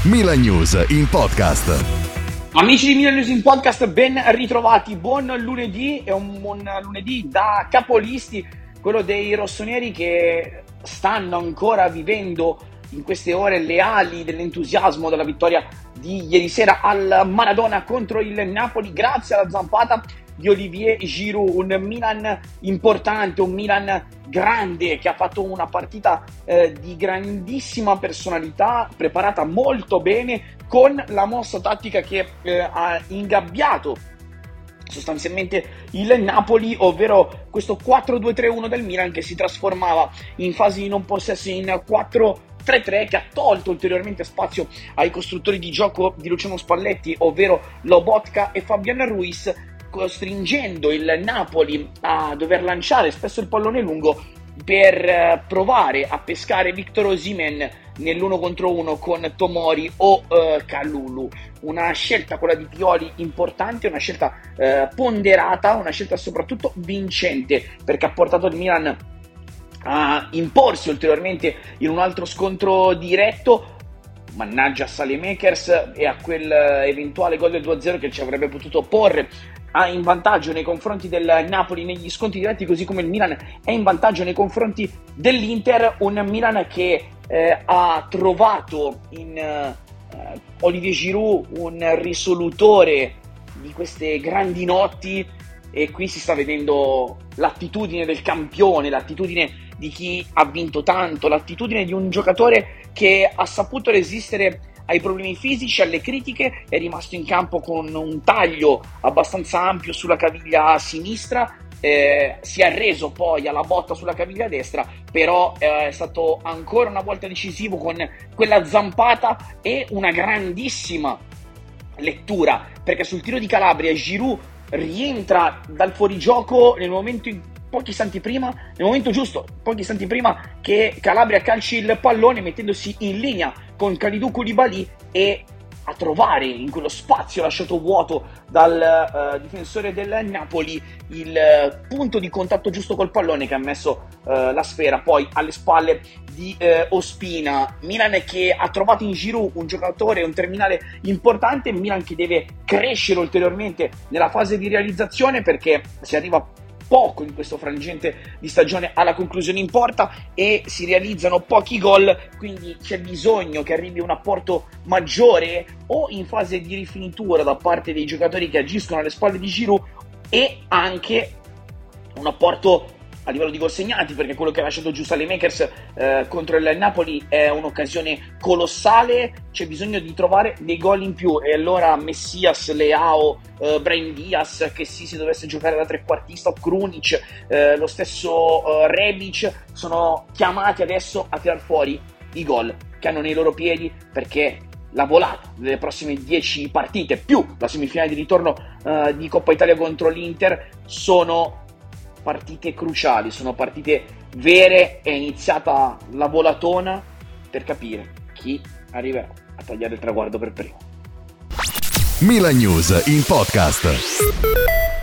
Milan News in podcast. Amici di Milan News in Podcast, ben ritrovati, buon lunedì, è un buon lunedì da capolisti, quello dei rossoneri che stanno ancora vivendo in queste ore le ali dell'entusiasmo della vittoria di ieri sera al Maradona contro il Napoli, grazie alla zampata di Olivier Giroud, un Milan importante, un Milan grande che ha fatto una partita di grandissima personalità, preparata molto bene con la mossa tattica che ha ingabbiato sostanzialmente il Napoli, ovvero questo 4-2-3-1 del Milan che si trasformava in fase di non possesso in 4-3-3, che ha tolto ulteriormente spazio ai costruttori di gioco di Luciano Spalletti, ovvero Lobotka e Fabian Ruiz, costringendo il Napoli a dover lanciare spesso il pallone lungo per provare a pescare Victor Osimhen nell'1 contro 1 con Tomori o Kalulu. Una scelta, quella di Pioli, importante, una scelta ponderata, una scelta soprattutto vincente, perché ha portato il Milan a imporsi ulteriormente in un altro scontro diretto. Mannaggia a Saelemaekers e a quel eventuale gol del 2-0 che ci avrebbe potuto porre in vantaggio nei confronti del Napoli negli scontri diretti, così come il Milan è in vantaggio nei confronti dell'Inter. Un Milan che ha trovato in Olivier Giroud un risolutore di queste grandi notti, e qui si sta vedendo l'attitudine del campione, l'attitudine di chi ha vinto tanto, l'attitudine di un giocatore che ha saputo resistere ai problemi fisici, alle critiche, è rimasto in campo con un taglio abbastanza ampio sulla caviglia sinistra, si è arreso poi alla botta sulla caviglia destra, però è stato ancora una volta decisivo con quella zampata e una grandissima lettura, perché sul tiro di Calabria Giroud rientra dal fuorigioco nel momento pochi istanti prima, nel momento giusto, pochi istanti prima che Calabria calci il pallone, mettendosi in linea con Kalidou Koulibaly e a trovare in quello spazio lasciato vuoto dal difensore del Napoli il punto di contatto giusto col pallone che ha messo la sfera poi alle spalle di Ospina. Milan che ha trovato in Giroud un giocatore, un terminale importante, Milan che deve crescere ulteriormente nella fase di realizzazione, perché si arriva poco in questo frangente di stagione alla conclusione in porta e si realizzano pochi gol, quindi c'è bisogno che arrivi un apporto maggiore o in fase di rifinitura da parte dei giocatori che agiscono alle spalle di Giroud, e anche un apporto a livello di gol segnati, perché quello che ha lasciato giù Saelemaekers contro il Napoli è un'occasione colossale. C'è bisogno di trovare dei gol in più, e allora Messias, Leao, Brahim Diaz, che si dovesse giocare da trequartista, o Krunic, lo stesso Rebic, sono chiamati adesso a tirar fuori i gol che hanno nei loro piedi, perché la volata delle prossime 10 partite più la semifinale di ritorno di Coppa Italia contro l'Inter sono partite cruciali, sono partite vere. È iniziata la volatona per capire chi arriverà a tagliare il traguardo per primo. Milan News in podcast.